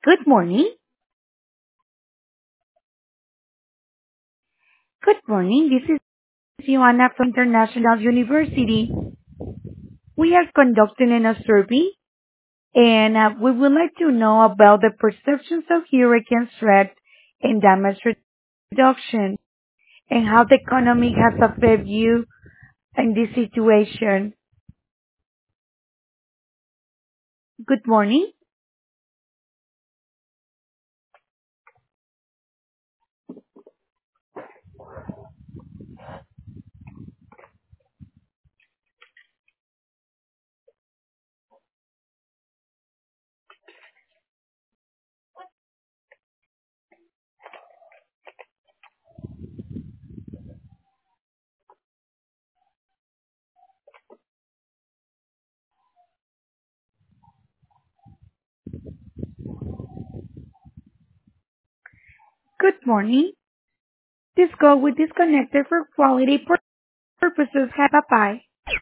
Good morning. Good morning. This is Joanna from International University. We are conducting a survey and we would like to know about the perceptions of hurricane threat and damage reduction and how the economy has affected you in this situation. Good morning. Good morning. This call will disconnected for quality purposes. Bye bye.